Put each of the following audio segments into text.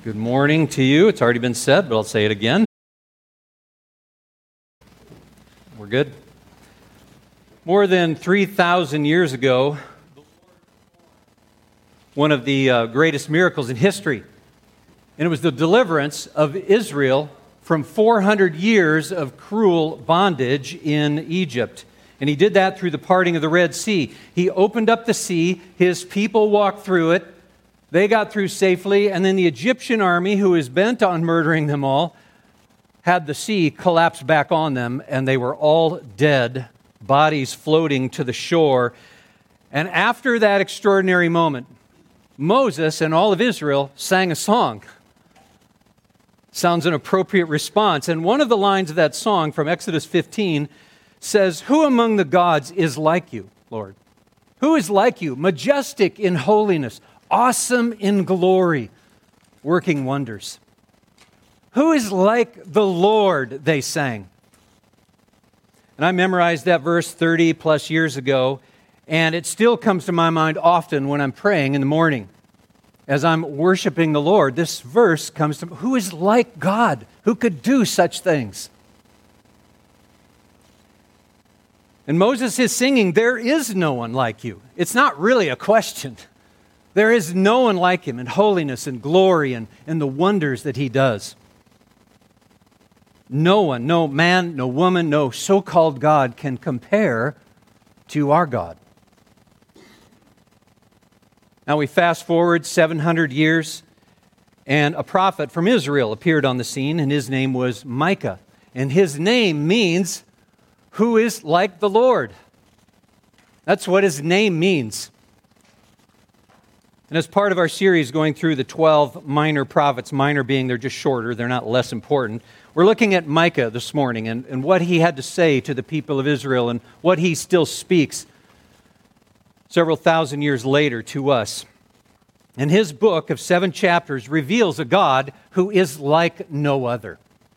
Good morning to you. It's already been said, but I'll say it again. We're good. More than 3,000 years ago, one of the greatest miracles in history, and it was the deliverance of Israel from 400 years of cruel bondage in Egypt. And he did that through the parting of the Red Sea. He opened up the sea, his people walked through it, they got through safely, and then the Egyptian army, who was bent on murdering them all, had the sea collapse back on them, and they were all dead, bodies floating to the shore. And after that extraordinary moment, Moses and all of Israel sang a song. Sounds an appropriate response. And one of the lines of that song from Exodus 15 says, "Who among the gods is like you, Lord? Who is like you, majestic in holiness, awesome in glory, working wonders? Who is like the Lord?" they sang. And I memorized that verse 30 plus years ago, and it still comes to my mind often when I'm praying in the morning. As I'm worshiping the Lord, this verse comes to me. Who is like God? Who could do such things? And Moses is singing, "There is no one like you." It's not really a question. There is no one like him in holiness and glory and the wonders that he does. No one, no man, no woman, no so-called God can compare to our God. Now we fast forward 700 years, and a prophet from Israel appeared on the scene, and his name was Micah. And his name means, "Who is like the Lord?" That's what his name means. And as part of our series going through the 12 minor prophets, minor being they're just shorter, they're not less important, we're looking at Micah this morning and what he had to say to the people of Israel and what he still speaks several thousand years later to us. And his book of 7 chapters reveals a God who is like no other.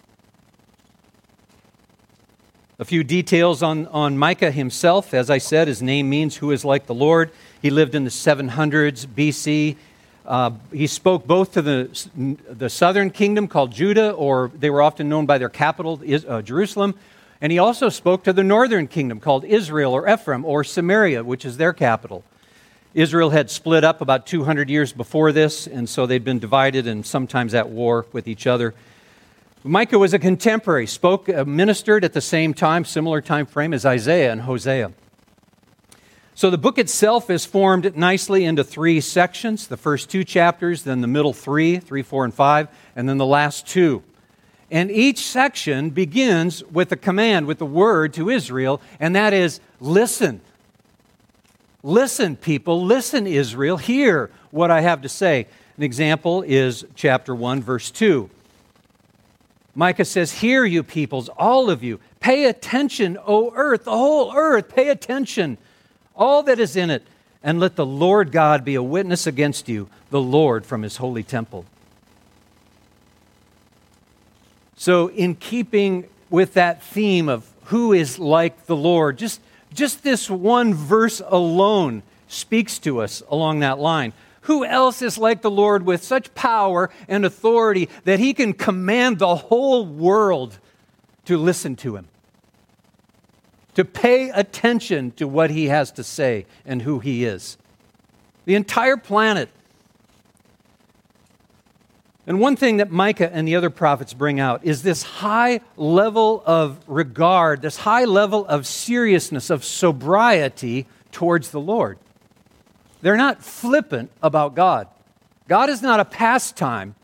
A few details on Micah himself. As I said, his name means "who is like the Lord." He lived in the 700s BC. He spoke both to the southern kingdom called Judah, or they were often known by their capital, Jerusalem. And he also spoke to the northern kingdom called Israel or Ephraim or Samaria, which is their capital. Israel had split up about 200 years before this, and so they'd been divided and sometimes at war with each other. Micah was a contemporary, ministered at the same time, similar time frame as Isaiah and Hosea. So the book itself is formed nicely into 3 sections, the first 2 chapters, then the middle 3, 4, and 5, and then the last 2. And each section begins with a command, with the word to Israel, and that is, listen. Listen, people, listen, Israel, hear what I have to say. An example is chapter 1, verse 2. Micah says, "Hear, you peoples, all of you. Pay attention, O earth, the whole earth, pay attention, all that is in it, and let the Lord God be a witness against you, the Lord from his holy temple." So in keeping with that theme of who is like the Lord, just this one verse alone speaks to us along that line. Who else is like the Lord with such power and authority that he can command the whole world to listen to him, to pay attention to what he has to say and who he is? The entire planet. And one thing that Micah and the other prophets bring out is this high level of regard, this high level of seriousness, of sobriety towards the Lord. They're not flippant about God. God is not a pastime.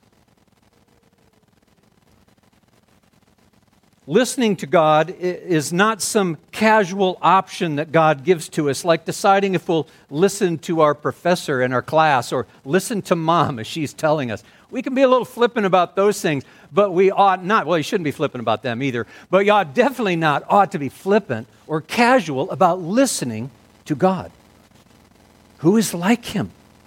Listening to God is not some casual option that God gives to us, like deciding if we'll listen to our professor in our class or listen to mom as she's telling us. We can be a little flippant about those things, but we ought not. Well, you shouldn't be flippant about them either, but you ought definitely not ought to be flippant or casual about listening to God. Who is like him?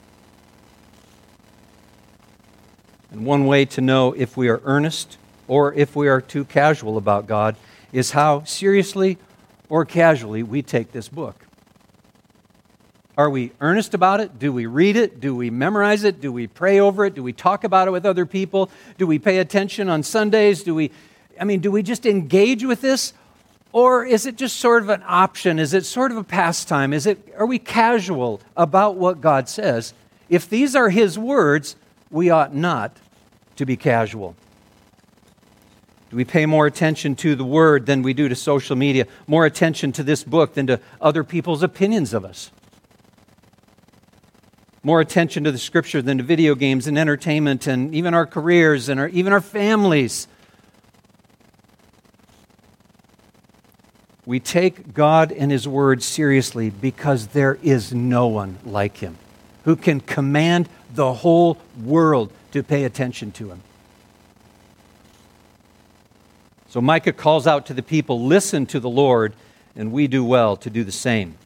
And one way to know if we are earnest or if we are too casual about God is how seriously or casually we take this book. Are we earnest about it? Do we read it? Do we memorize it? Do we pray over it? Do we talk about it with other people? Do we pay attention on Sundays? Do we just engage with this? Or is it just sort of an option? Is it sort of a pastime? Are we casual about what God says? If these are His words, we ought not to be casual. Do we pay more attention to the Word than we do to social media? More attention to this book than to other people's opinions of us? More attention to the Scripture than to video games and entertainment and even our careers and even our families. We take God and His Word seriously because there is no one like Him who can command the whole world to pay attention to Him. So Micah calls out to the people, listen to the Lord, and we do well to do the same.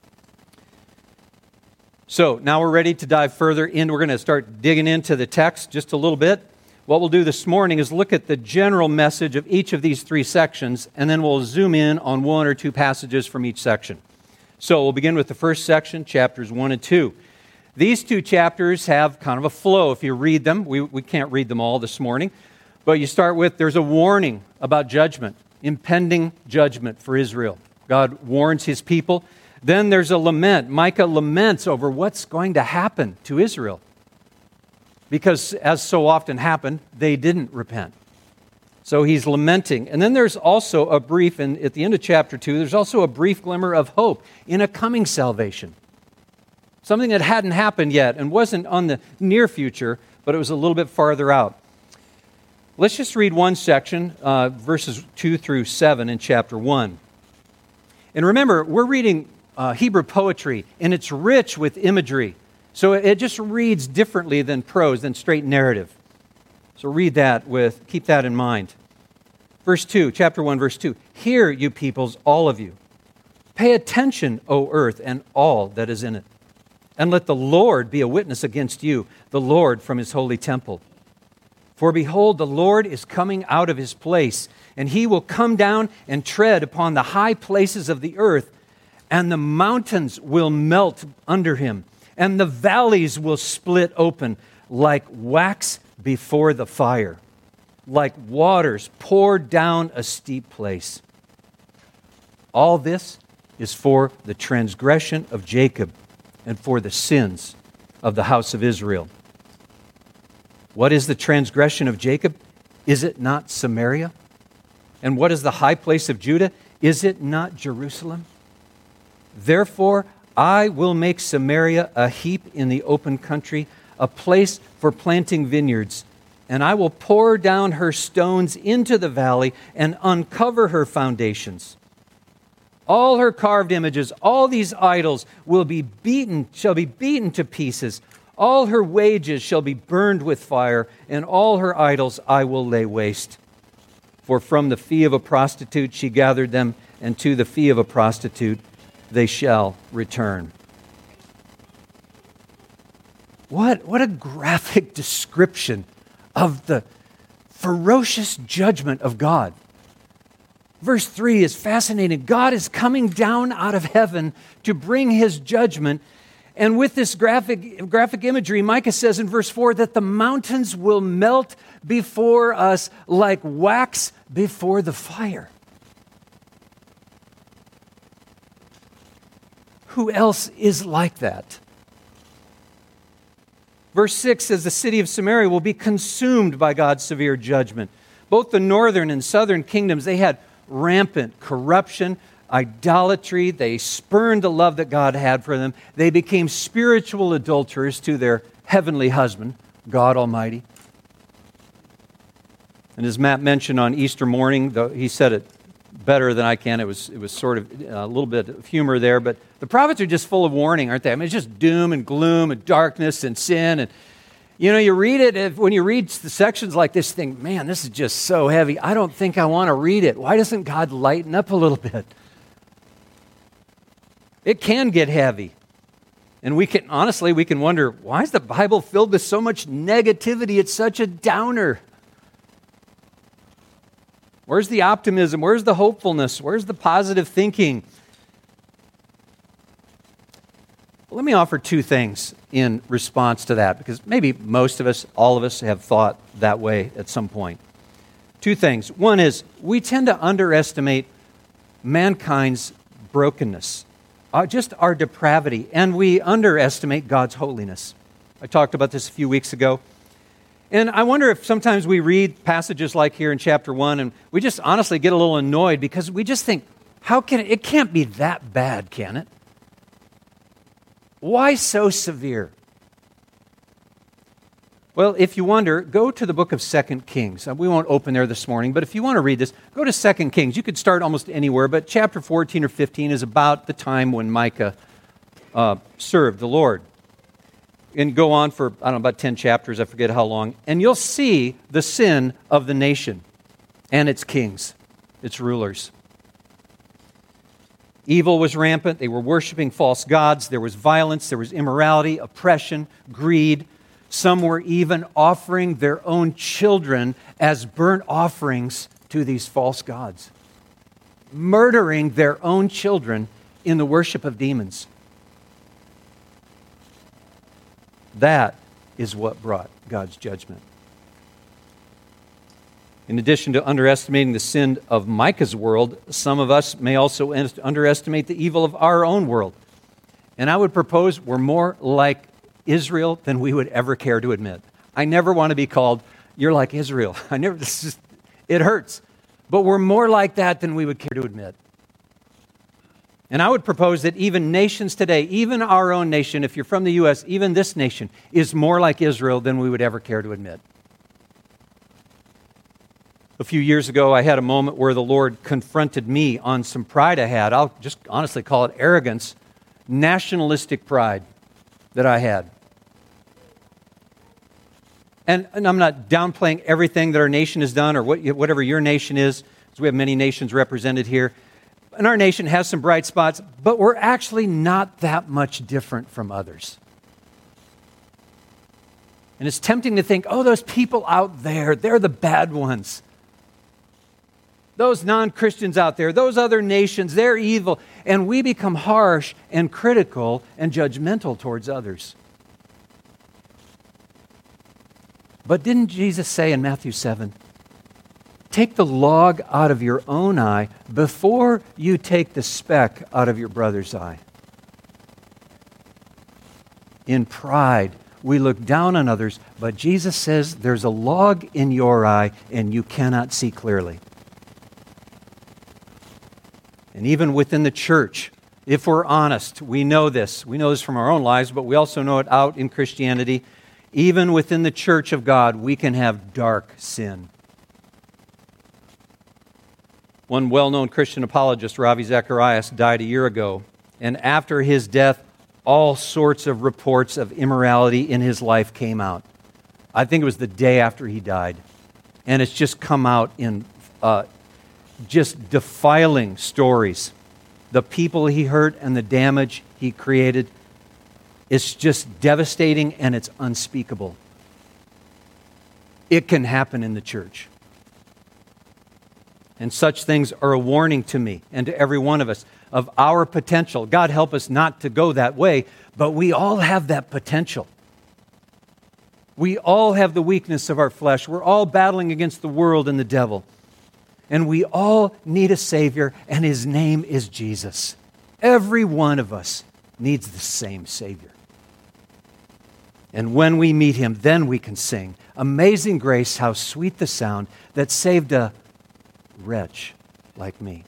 So now we're ready to dive further in. We're going to start digging into the text just a little bit. What we'll do this morning is look at the general message of each of these three sections, and then we'll zoom in on one or two passages from each section. So we'll begin with the first section, chapters 1 and 2. These two chapters have kind of a flow if you read them. We can't read them all this morning, but you start with, there's a warning about judgment, impending judgment for Israel. God warns His people. Then there's a lament. Micah laments over what's going to happen to Israel. Because, as so often happened, they didn't repent. So he's lamenting. And then there's also a brief, and at the end of chapter 2, there's also a brief glimmer of hope in a coming salvation. Something that hadn't happened yet and wasn't on the near future, but it was a little bit farther out. Let's just read one section, verses 2 through 7 in chapter 1. And remember, we're reading Hebrew poetry, and it's rich with imagery. So it just reads differently than prose, than straight narrative. So read that keep that in mind. Verse 2, chapter 1, verse 2. Hear, you peoples, all of you. Pay attention, O earth, and all that is in it. And let the Lord be a witness against you, the Lord from His holy temple. For behold, the Lord is coming out of His place, and He will come down and tread upon the high places of the earth, and the mountains will melt under Him, and the valleys will split open like wax before the fire, like waters poured down a steep place. All this is for the transgression of Jacob and for the sins of the house of Israel. What is the transgression of Jacob? Is it not Samaria? And what is the high place of Judah? Is it not Jerusalem? Therefore, I will make Samaria a heap in the open country, a place for planting vineyards, and I will pour down her stones into the valley and uncover her foundations. All her carved images, all these idols shall be beaten to pieces. All her wages shall be burned with fire, and all her idols I will lay waste. For from the fee of a prostitute she gathered them, and to the fee of a prostitute they shall return. What a graphic description of the ferocious judgment of God. Verse 3 is fascinating. God is coming down out of heaven to bring His judgment. And with this graphic imagery, Micah says in verse 4 that the mountains will melt before us like wax before the fire. Who else is like that? Verse 6 says the city of Samaria will be consumed by God's severe judgment. Both the northern and southern kingdoms, they had rampant corruption, idolatry. They spurned the love that God had for them. They became spiritual adulterers to their heavenly husband, God Almighty. And as Matt mentioned on Easter morning, he said it better than I can. It was sort of a little bit of humor there, but the prophets are just full of warning, aren't they? I mean, it's just doom and gloom and darkness and sin. And, you read it, when you read the sections like this, you think, man, this is just so heavy. I don't think I want to read it. Why doesn't God lighten up a little bit? It can get heavy. And we can wonder, why is the Bible filled with so much negativity? It's such a downer. Where's the optimism? Where's the hopefulness? Where's the positive thinking? Let me offer two things in response to that, because maybe most of us, all of us, have thought that way at some point. Two things. One is we tend to underestimate mankind's brokenness, just our depravity, and we underestimate God's holiness. I talked about this a few weeks ago. And I wonder if sometimes we read passages like here in chapter 1 and we just honestly get a little annoyed because we just think, it can't be that bad, can it? Why so severe? Well, if you wonder, go to the book of 2 Kings. We won't open there this morning, but if you want to read this, go to 2 Kings. You could start almost anywhere, but chapter 14 or 15 is about the time when Micah served the Lord. And go on for, I don't know, about 10 chapters, I forget how long, and you'll see the sin of the nation and its kings, its rulers. Evil was rampant. They were worshiping false gods. There was violence. There was immorality, oppression, greed. Some were even offering their own children as burnt offerings to these false gods, murdering their own children in the worship of demons. That is what brought God's judgment. In addition to underestimating the sin of Micah's world, some of us may also underestimate the evil of our own world. And I would propose we're more like Israel than we would ever care to admit. I never want to be called, you're like Israel. It hurts. But we're more like that than we would care to admit. And I would propose that even nations today, even our own nation, if you're from the U.S., even this nation, is more like Israel than we would ever care to admit. A few years ago, I had a moment where the Lord confronted me on some pride I had. I'll just honestly call it arrogance, nationalistic pride that I had. And I'm not downplaying everything that our nation has done or whatever your nation is, because we have many nations represented here. And our nation has some bright spots, but we're actually not that much different from others. And it's tempting to think, oh, those people out there, they're the bad ones. Those non-Christians out there, those other nations, they're evil. And we become harsh and critical and judgmental towards others. But didn't Jesus say in Matthew 7, take the log out of your own eye before you take the speck out of your brother's eye? In pride, we look down on others, but Jesus says there's a log in your eye and you cannot see clearly. And even within the church, if we're honest, we know this. We know this from our own lives, but we also know it out in Christianity. Even within the church of God, we can have dark sin. One well-known Christian apologist, Ravi Zacharias, died a year ago. And after his death, all sorts of reports of immorality in his life came out. I think it was the day after he died. And it's just come out in just defiling stories. The people he hurt and the damage he created, it's just devastating and it's unspeakable. It can happen in the church. And such things are a warning to me and to every one of us of our potential. God help us not to go that way, but we all have that potential. We all have the weakness of our flesh. We're all battling against the world and the devil. And we all need a Savior, and His name is Jesus. Every one of us needs the same Savior. And when we meet Him, then we can sing, "Amazing grace, how sweet the sound that saved a wretch like me."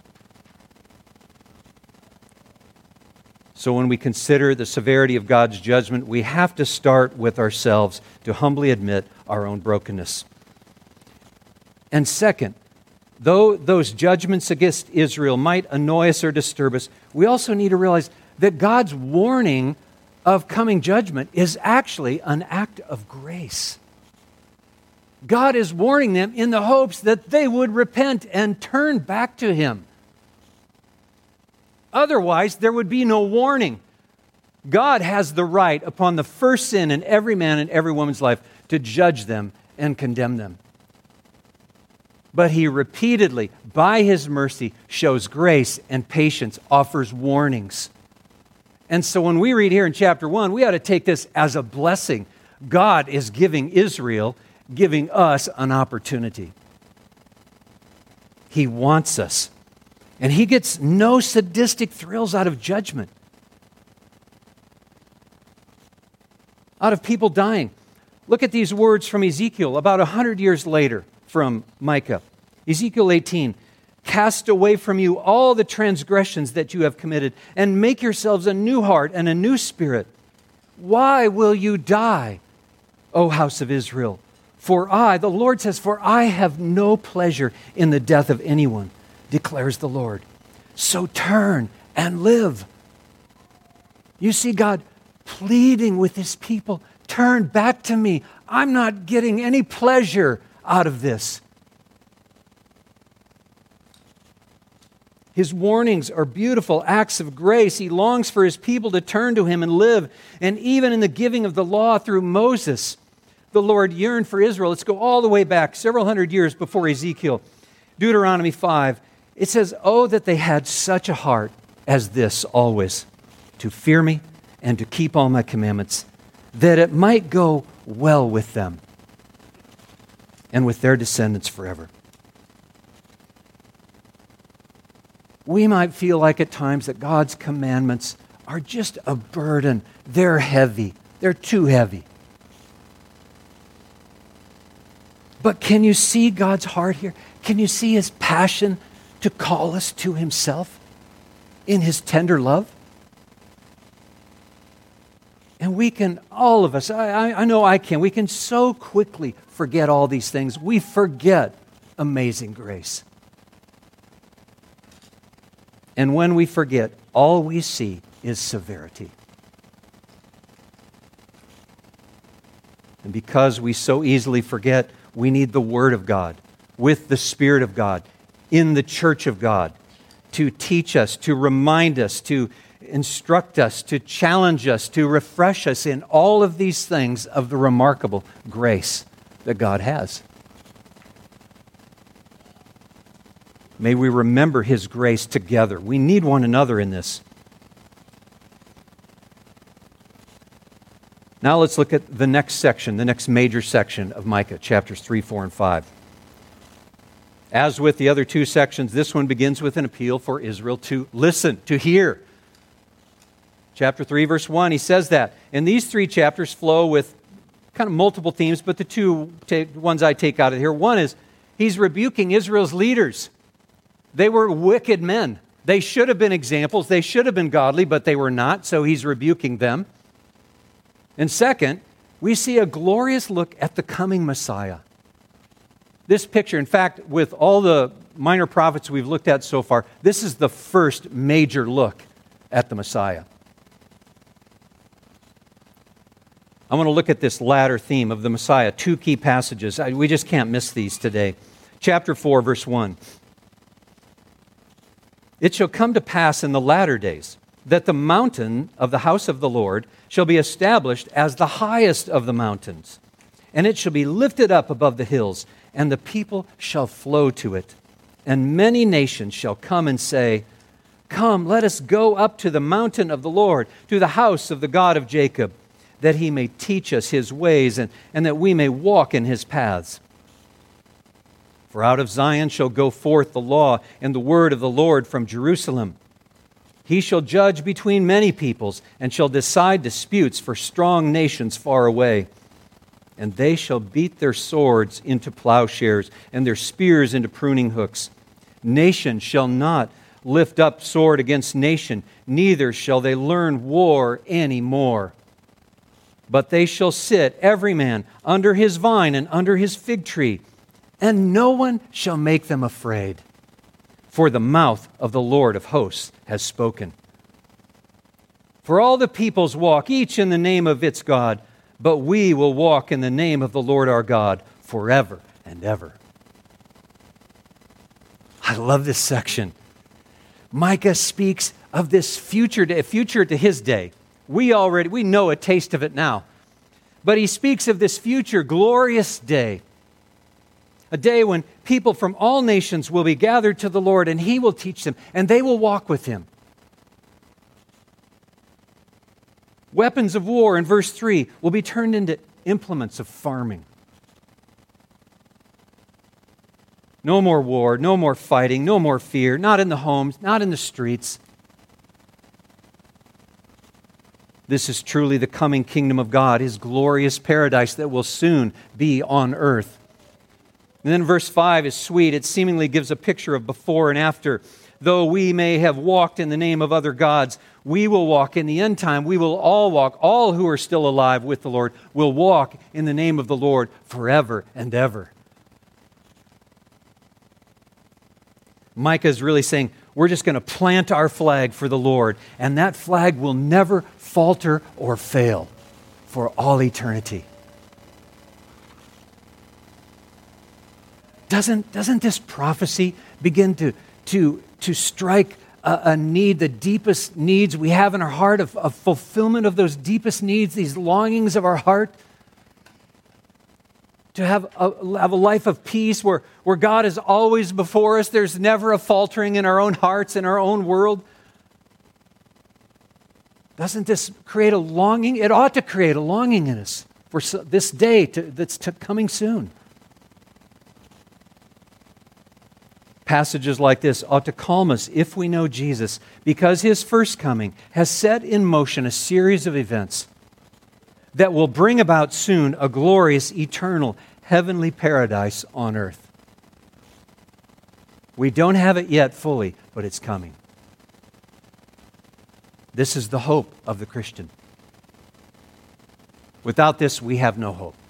So when we consider the severity of God's judgment, we have to start with ourselves to humbly admit our own brokenness. And second, though those judgments against Israel might annoy us or disturb us, we also need to realize that God's warning of coming judgment is actually an act of grace. God is warning them in the hopes that they would repent and turn back to Him. Otherwise, there would be no warning. God has the right upon the first sin in every man and every woman's life to judge them and condemn them. But He repeatedly, by His mercy, shows grace and patience, offers warnings. And so when we read here in chapter 1, we ought to take this as a blessing. God is giving Israel, giving us an opportunity. He wants us. And He gets no sadistic thrills out of judgment, out of people dying. Look at these words from Ezekiel about 100 years later from Micah. Ezekiel 18, cast away from you all the transgressions that you have committed and make yourselves a new heart and a new spirit. Why will you die, O house of Israel? For I, the Lord says, for I have no pleasure in the death of anyone, declares the Lord. So turn and live. You see God pleading with His people, turn back to me. I'm not getting any pleasure out of this. His warnings are beautiful acts of grace. He longs for His people to turn to Him and live. And even in the giving of the law through Moses, the Lord yearned for Israel. Let's go all the way back, several hundred years before Ezekiel. Deuteronomy 5, it says, oh, that they had such a heart as this always, to fear me and to keep all my commandments, that it might go well with them and with their descendants forever. We might feel like at times that God's commandments are just a burden. They're heavy. They're too heavy. But can you see God's heart here? Can you see His passion to call us to Himself in His tender love? And we can, all of us, I know I can, we can so quickly forget all these things. We forget amazing grace. And when we forget, all we see is severity. And because we so easily forget, we need the Word of God with the Spirit of God in the church of God to teach us, to remind us, to instruct us, to challenge us, to refresh us in all of these things of the remarkable grace that God has. May we remember His grace together. We need one another in this. Now let's look at the next section, the next major section of Micah, chapters 3, 4, and 5. As with the other two sections, this one begins with an appeal for Israel to listen, to hear. Chapter 3, verse 1, he says that. And these three chapters flow with kind of multiple themes, but the two ones I take out of here. One is he's rebuking Israel's leaders. They were wicked men. They should have been examples. They should have been godly, but they were not, so he's rebuking them. And second, we see a glorious look at the coming Messiah. This picture, in fact, with all the minor prophets we've looked at so far, this is the first major look at the Messiah. I want to look at this latter theme of the Messiah, two key passages. We just can't miss these today. Chapter 4, verse 1. It shall come to pass in the latter days that the mountain of the house of the Lord shall be established as the highest of the mountains, and it shall be lifted up above the hills, and the people shall flow to it. And many nations shall come and say, come, let us go up to the mountain of the Lord, to the house of the God of Jacob, that He may teach us His ways, and that we may walk in His paths. For out of Zion shall go forth the law and the word of the Lord from Jerusalem. He shall judge between many peoples, and shall decide disputes for strong nations far away. And they shall beat their swords into plowshares, and their spears into pruning hooks. Nation shall not lift up sword against nation, neither shall they learn war any more. But they shall sit, every man, under his vine and under his fig tree, and no one shall make them afraid. For the mouth of the Lord of hosts has spoken. For all the peoples walk, each in the name of its God, but we will walk in the name of the Lord our God forever and ever. I love this section. Micah speaks of this future to his day. We know a taste of it now. But he speaks of this future glorious day. A day when people from all nations will be gathered to the Lord, and He will teach them, and they will walk with Him. Weapons of war, in verse 3, will be turned into implements of farming. No more war, no more fighting, no more fear, not in the homes, not in the streets. This is truly the coming kingdom of God, His glorious paradise that will soon be on earth. And then verse 5 is sweet. It seemingly gives a picture of before and after. Though we may have walked in the name of other gods, we will walk in the end time. We will all walk. All who are still alive with the Lord will walk in the name of the Lord forever and ever. Micah is really saying, we're just going to plant our flag for the Lord, and that flag will never falter or fail for all eternity. Doesn't this prophecy begin to strike a need, the deepest needs we have in our heart, of fulfillment of those deepest needs, these longings of our heart? To have a life of peace where God is always before us. There's never a faltering in our own hearts, in our own world. Doesn't this create a longing? It ought to create a longing in us for this day that's coming soon. Passages like this ought to calm us if we know Jesus, because His first coming has set in motion a series of events that will bring about soon a glorious, eternal, heavenly paradise on earth. We don't have it yet fully, but it's coming. This is the hope of the Christian. Without this, we have no hope.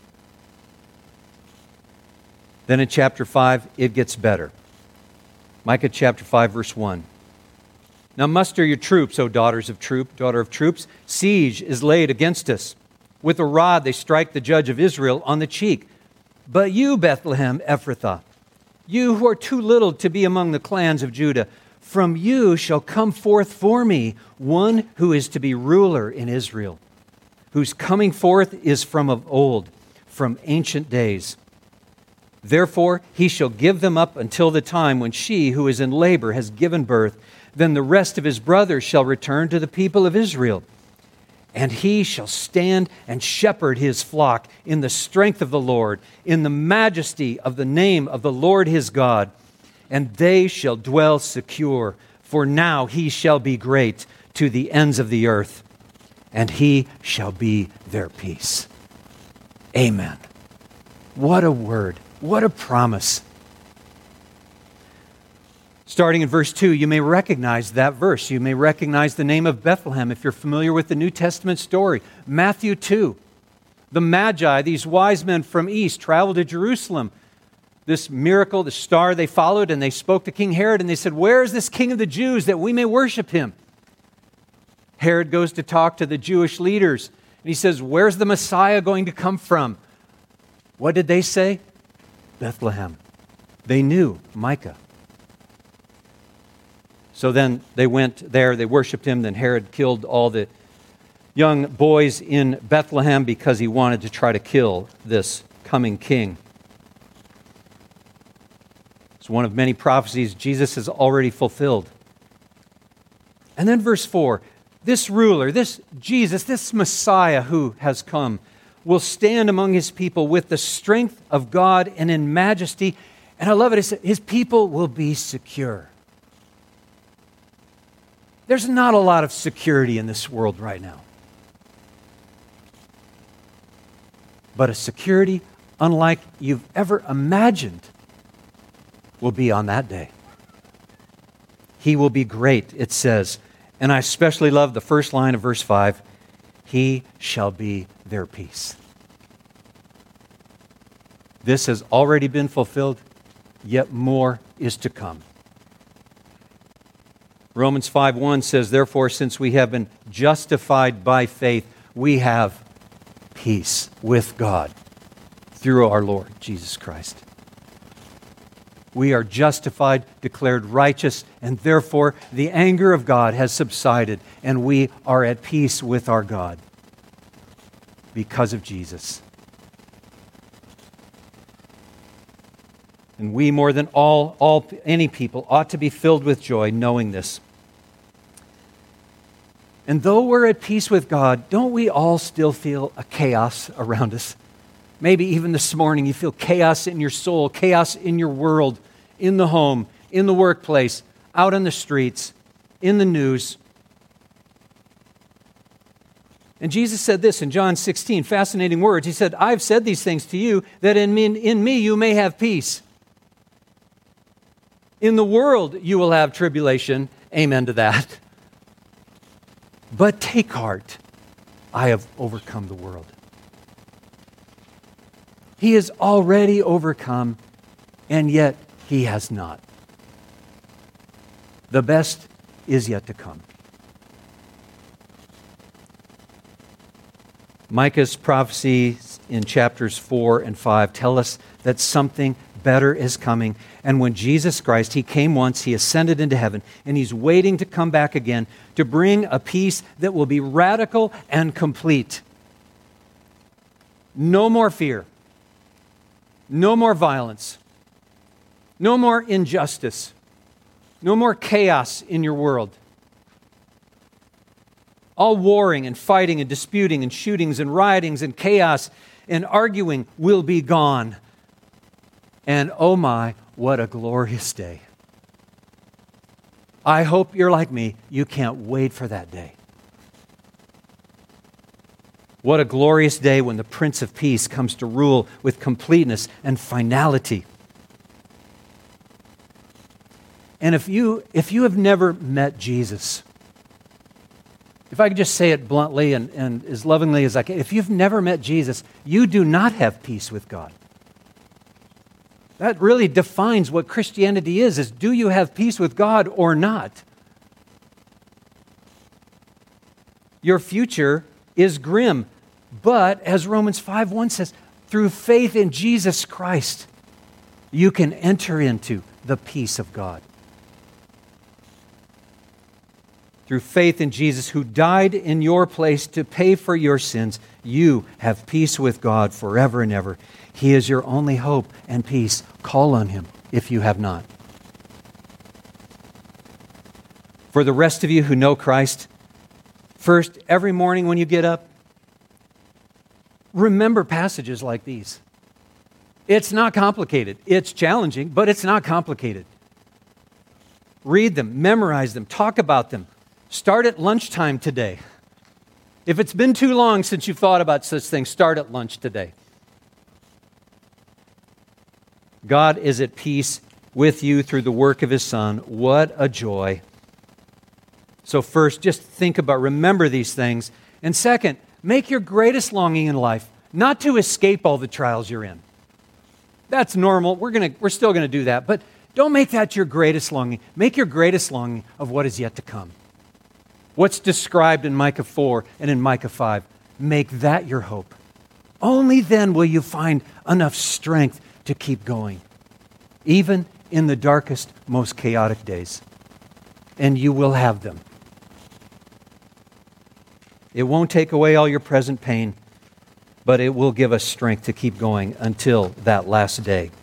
Then in chapter 5, it gets better. Micah chapter 5, verse 1. Now muster your troops, O daughter of troops. Siege is laid against us. With a rod they strike the judge of Israel on the cheek. But you, Bethlehem Ephrathah, you who are too little to be among the clans of Judah, from you shall come forth for me one who is to be ruler in Israel, whose coming forth is from of old, from ancient days. Therefore he shall give them up until the time when she who is in labor has given birth. Then the rest of his brothers shall return to the people of Israel. And he shall stand and shepherd his flock in the strength of the Lord, in the majesty of the name of the Lord his God. And they shall dwell secure, for now he shall be great to the ends of the earth, and he shall be their peace. Amen. What a word. What a promise. Starting in verse 2, you may recognize that verse. You may recognize the name of Bethlehem if you're familiar with the New Testament story. Matthew 2, the Magi, these wise men from east, traveled to Jerusalem. This miracle, the star they followed, and they spoke to King Herod, and they said, "Where is this King of the Jews that we may worship him?" Herod goes to talk to the Jewish leaders, and he says, "Where's the Messiah going to come from?" What did they say? Bethlehem. They knew Micah. So then they went there, they worshiped him, then Herod killed all the young boys in Bethlehem because he wanted to try to kill this coming king. It's one of many prophecies Jesus has already fulfilled. And then verse 4, this ruler, this Jesus, this Messiah who has come, will stand among his people with the strength of God and in majesty. And I love it, his people will be secure. There's not a lot of security in this world right now. But a security unlike you've ever imagined will be on that day. He will be great, it says. And I especially love the first line of verse 5. He shall be their peace. This has already been fulfilled, yet more is to come. Romans 5:1 says, "Therefore, since we have been justified by faith, we have peace with God through our Lord Jesus Christ." We are justified, declared righteous, and therefore the anger of God has subsided, and we are at peace with our God because of Jesus. And we, more than any people, ought to be filled with joy knowing this. And though we're at peace with God, don't we all still feel a chaos around us? Maybe even this morning you feel chaos in your soul, chaos in your world, in the home, in the workplace, out on the streets, in the news. And Jesus said this in John 16, fascinating words. He said, I've said these things to you that in me you may have peace. In the world you will have tribulation. Amen to that. But take heart, I have overcome the world. He has already overcome, and yet he has not. The best is yet to come. Micah's prophecies in chapters 4 and 5 tell us that something better is coming. And when Jesus Christ, He came once, He ascended into heaven, and He's waiting to come back again to bring a peace that will be radical and complete. No more fear. No more violence. No more injustice. No more chaos in your world. All warring and fighting and disputing and shootings and riotings and chaos and arguing will be gone. And oh my, what a glorious day. I hope you're like me. You can't wait for that day. What a glorious day when the Prince of Peace comes to rule with completeness and finality. And if you have never met Jesus, if I could just say it bluntly and as lovingly as I can, if you've never met Jesus, you do not have peace with God. That really defines what Christianity is do you have peace with God or not? Your future is grim, but as Romans 5:1 says, through faith in Jesus Christ, you can enter into the peace of God. Through faith in Jesus, who died in your place to pay for your sins, you have peace with God forever and ever. He is your only hope and peace. Call on Him if you have not. For the rest of you who know Christ, first, every morning when you get up, remember passages like these. It's not complicated. It's challenging, but it's not complicated. Read them, memorize them, talk about them. Start at lunchtime today. If it's been too long since you've thought about such things, start at lunch today. God is at peace with you through the work of His Son. What a joy. So first, just think about, remember these things. And second, make your greatest longing in life not to escape all the trials you're in. That's normal. We're still going to do that. But don't make that your greatest longing. Make your greatest longing of what is yet to come. What's described in Micah 4 and in Micah 5. Make that your hope. Only then will you find enough strength to keep going, even in the darkest, most chaotic days. And you will have them. It won't take away all your present pain, but it will give us strength to keep going until that last day.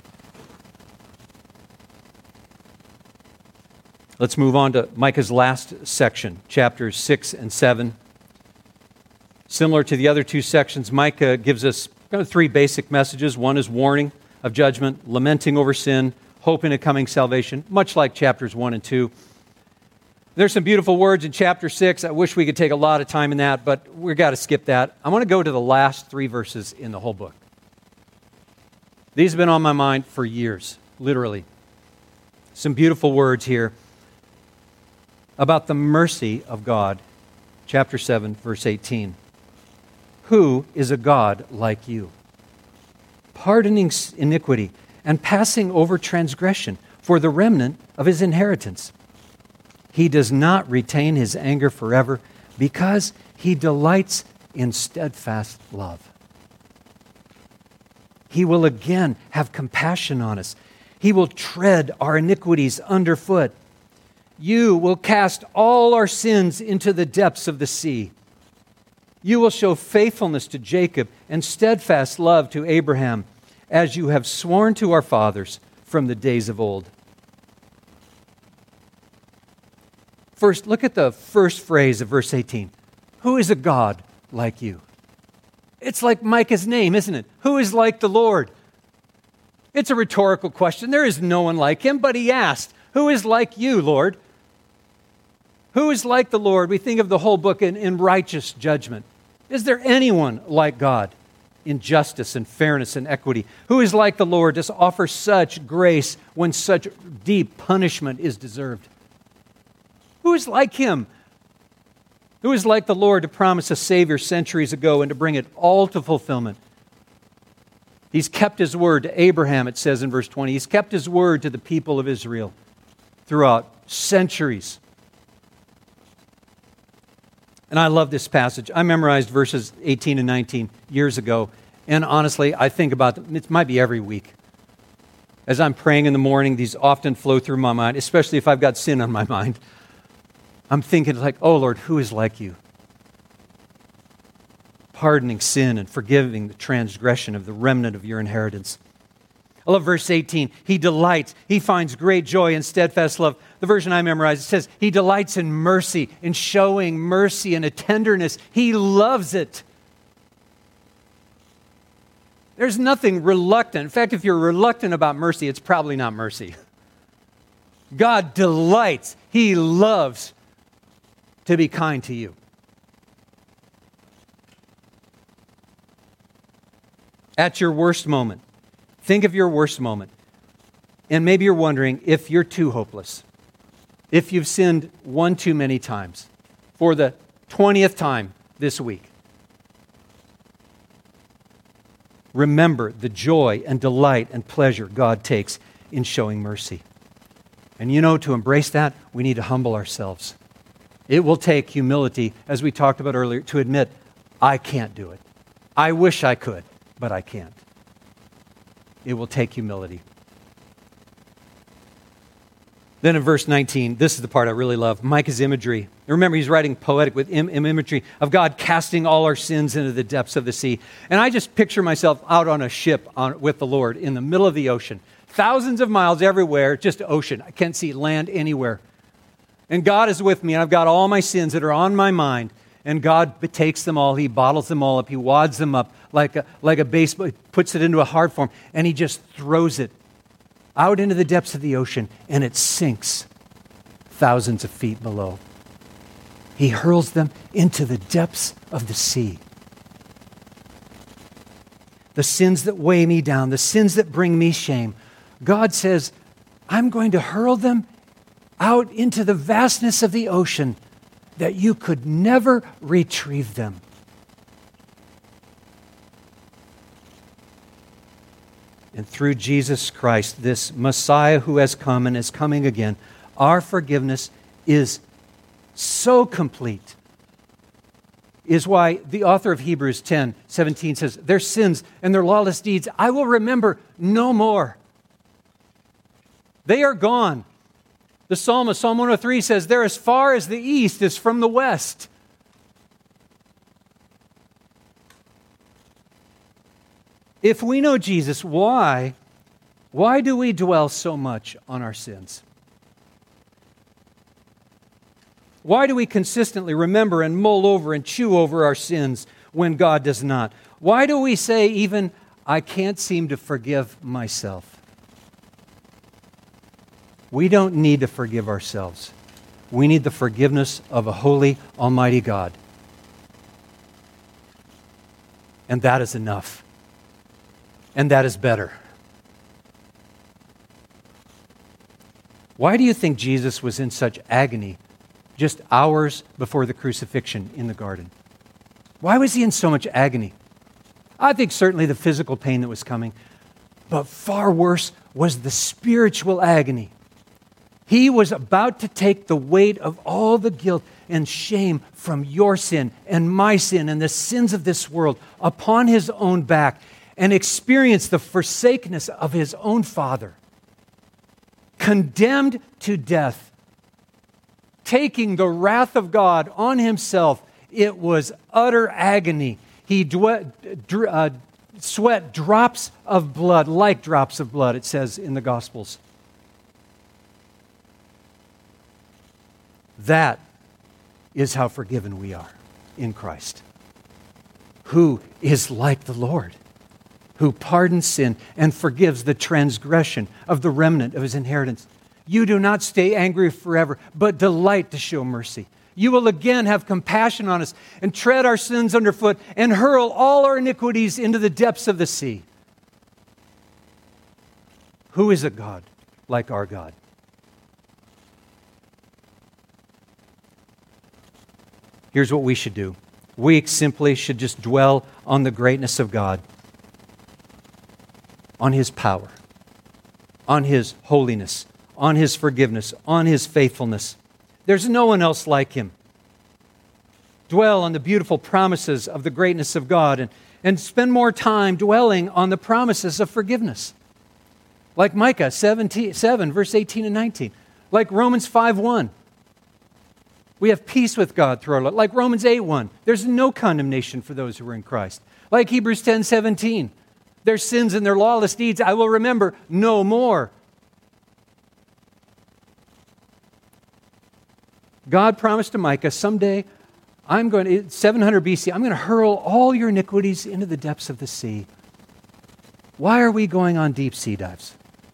Let's move on to Micah's last section, chapters 6 and 7. Similar to the other two sections, Micah gives us kind of three basic messages. One is warning of judgment, lamenting over sin, hope in a coming salvation, much like chapters 1 and 2. There's some beautiful words in chapter 6. I wish we could take a lot of time in that, but we've got to skip that. I want to go to the last three verses in the whole book. These have been on my mind for years, literally. Some beautiful words here about the mercy of God. Chapter 7, verse 18. Who is a God like you, pardoning iniquity and passing over transgression for the remnant of His inheritance? He does not retain His anger forever because He delights in steadfast love. He will again have compassion on us. He will tread our iniquities underfoot. You will cast all our sins into the depths of the sea. You will show faithfulness to Jacob and steadfast love to Abraham, as you have sworn to our fathers from the days of old. First, look at the first phrase of verse 18. Who is a God like you? It's like Micah's name, isn't it? Who is like the Lord? It's a rhetorical question. There is no one like him, but he asked, who is like you, Lord? Who is like the Lord? We think of the whole book in righteous judgment. Is there anyone like God in justice and fairness and equity? Who is like the Lord to offer such grace when such deep punishment is deserved? Who is like him? Who is like the Lord to promise a Savior centuries ago and to bring it all to fulfillment? He's kept his word to Abraham, it says in verse 20. He's kept his word to the people of Israel throughout centuries. And I love this passage. I memorized verses 18 and 19 years ago. And honestly, I think about them. It might be every week. As I'm praying in the morning, these often flow through my mind, especially if I've got sin on my mind. I'm thinking like, oh Lord, who is like you? Pardoning sin and forgiving the transgression of the remnant of your inheritance. I love verse 18. He delights. He finds great joy in steadfast love. The version I memorized, it says, he delights in mercy, in showing mercy and a tenderness. He loves it. There's nothing reluctant. In fact, if you're reluctant about mercy, it's probably not mercy. God delights. He loves to be kind to you. At your worst moment, think of your worst moment. And maybe you're wondering if you're too hopeless. If you've sinned one too many times. For the 20th time this week. Remember the joy and delight and pleasure God takes in showing mercy. And you know, to embrace that, we need to humble ourselves. It will take humility, as we talked about earlier, to admit, I can't do it. I wish I could, but I can't. It will take humility. Then in verse 19, this is the part I really love, Micah's imagery. Remember, he's writing poetic with imagery of God casting all our sins into the depths of the sea. And I just picture myself out on a ship with the Lord in the middle of the ocean. Thousands of miles everywhere, just ocean. I can't see land anywhere. And God is with me, and I've got all my sins that are on my mind. And God takes them all, He bottles them all up, He wads them up like a baseball, puts it into a hard form, and He just throws it out into the depths of the ocean, and it sinks thousands of feet below. He hurls them into the depths of the sea. The sins that weigh me down, the sins that bring me shame, God says, I'm going to hurl them out into the vastness of the ocean that you could never retrieve them. And through Jesus Christ, this Messiah who has come and is coming again, our forgiveness is so complete. Is why the author of Hebrews 10:17 says, their sins and their lawless deeds I will remember no more. They are gone. The psalmist, Psalm 103, says, they're as far as the east is from the west. If we know Jesus, why do we dwell so much on our sins? Why do we consistently remember and mull over and chew over our sins when God does not? Why do we say even, I can't seem to forgive myself? We don't need to forgive ourselves. We need the forgiveness of a holy, almighty God. And that is enough. And that is better. Why do you think Jesus was in such agony just hours before the crucifixion in the garden? Why was he in so much agony? I think certainly the physical pain that was coming, but far worse was the spiritual agony. He was about to take the weight of all the guilt and shame from your sin and my sin and the sins of this world upon his own back and experience the forsakenness of his own Father. Condemned to death, taking the wrath of God on himself. It was utter agony. He sweat drops of blood, like drops of blood, it says in the Gospels. That is how forgiven we are in Christ. Who is like the Lord, who pardons sin and forgives the transgression of the remnant of his inheritance. You do not stay angry forever, but delight to show mercy. You will again have compassion on us and tread our sins underfoot and hurl all our iniquities into the depths of the sea. Who is a God like our God? Here's what we should do. We simply should just dwell on the greatness of God, on His power, on His holiness, on His forgiveness, on His faithfulness. There's no one else like Him. Dwell on the beautiful promises of the greatness of God and spend more time dwelling on the promises of forgiveness. Like Micah 7, verse 18 and 19. Like Romans 5:1. We have peace with God through our life. Like Romans 8:1. There's no condemnation for those who are in Christ. Like Hebrews 10:17. Their sins and their lawless deeds I will remember no more. God promised to Micah, someday, 700 BC, I'm going to hurl all your iniquities into the depths of the sea. Why are we going on deep sea dives?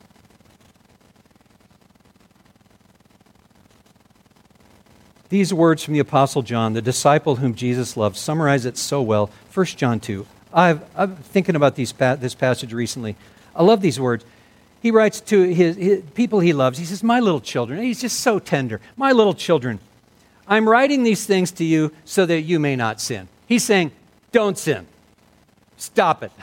These words from the Apostle John, the disciple whom Jesus loved, summarize it so well. 1 John 2. I'm thinking about this passage recently. I love these words. He writes to his people he loves. He says, my little children. He's just so tender. My little children, I'm writing these things to you so that you may not sin. He's saying, don't sin. Stop it.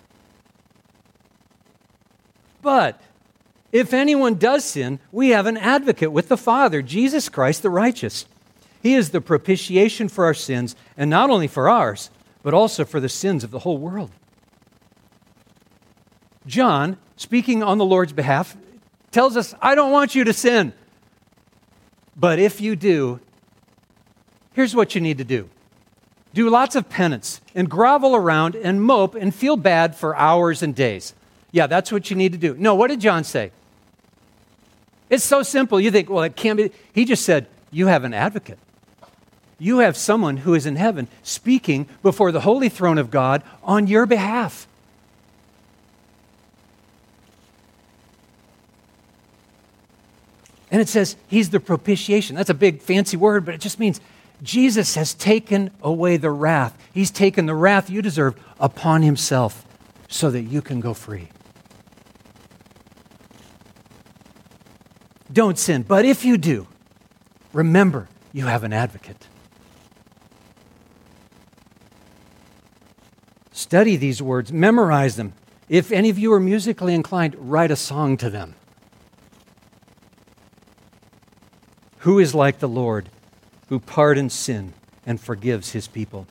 But if anyone does sin, we have an advocate with the Father, Jesus Christ the righteous. He is the propitiation for our sins, and not only for ours, but also for the sins of the whole world. John, speaking on the Lord's behalf, tells us, I don't want you to sin. But if you do, here's what you need to do. Do lots of penance and grovel around and mope and feel bad for hours and days. Yeah, that's what you need to do. No, what did John say? It's so simple. You think, well, it can't be. He just said, you have an advocate. You have someone who is in heaven speaking before the holy throne of God on your behalf. And it says he's the propitiation. That's a big fancy word, but it just means Jesus has taken away the wrath. He's taken the wrath you deserve upon himself so that you can go free. Don't sin, but if you do, remember you have an advocate. Study these words, memorize them. If any of you are musically inclined, write a song to them. Who is like the Lord, who pardons sin and forgives his people?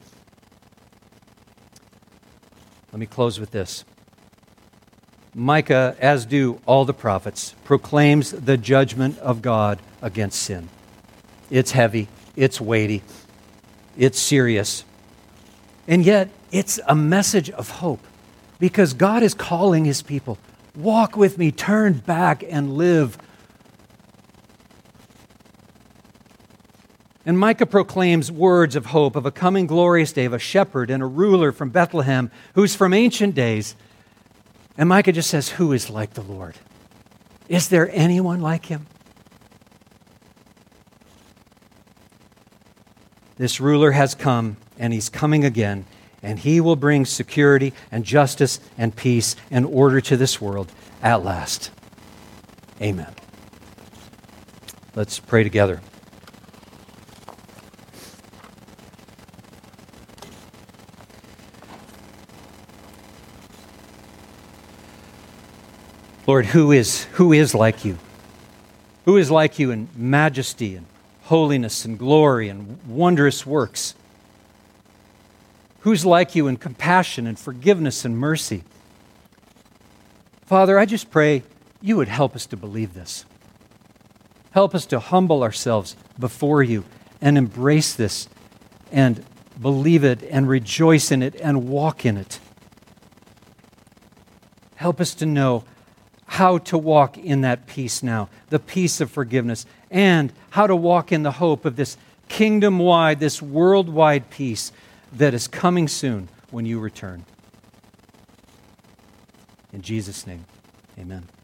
Let me close with this. Micah, as do all the prophets, proclaims the judgment of God against sin. It's heavy, it's weighty, it's serious. And yet, it's a message of hope because God is calling his people. Walk with me, turn back and live. And Micah proclaims words of hope of a coming glorious day of a shepherd and a ruler from Bethlehem who's from ancient days. And Micah just says, who is like the Lord? Is there anyone like him? This ruler has come, and he's coming again, and he will bring security and justice and peace and order to this world at last. Amen. Let's pray together. Lord, who is like you? Who is like you in majesty and holiness and glory and wondrous works? Who's like you in compassion and forgiveness and mercy? Father, I just pray you would help us to believe this. Help us to humble ourselves before you and embrace this and believe it and rejoice in it and walk in it. Help us to know how to walk in that peace now, the peace of forgiveness, and how to walk in the hope of this kingdom-wide, this worldwide peace that is coming soon when you return. In Jesus' name, amen.